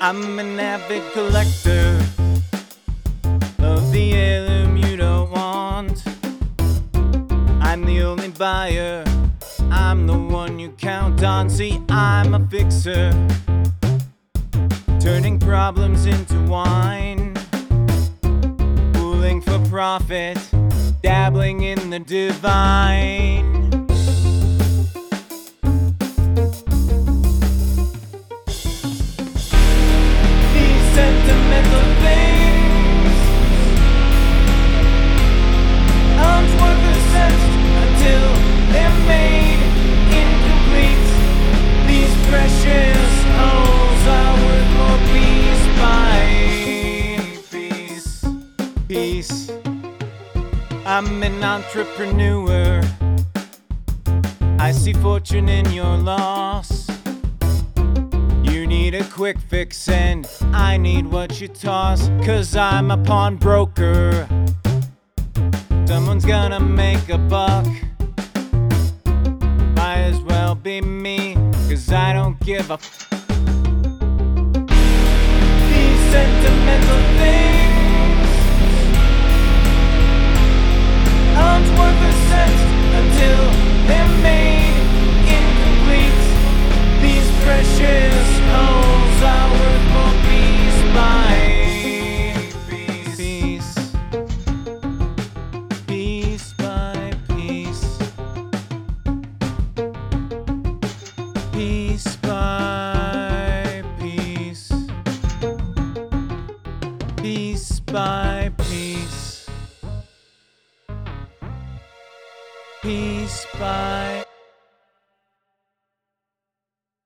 I'm an avid collector of the heirloom you don't want. I'm the only buyer, I'm the one you count on. See, I'm a fixer, turning problems into wine, fooling for profit, dabbling in the divine. These sentimental things aren't worth a cent until they're made incomplete. These precious holes are worth more piece by piece. I'm an entrepreneur, I see fortune in your loss. You need a quick fix and I need what you toss. 'Cause I'm a pawnbroker, someone's gonna make a buck. Might as well be me, 'cause I don't give a These sentimental things aren't worth a cent until they're made incomplete. These precious holes are worth more piece by piece. Piece by piece. Piece by piece. Piece by piece. Piece by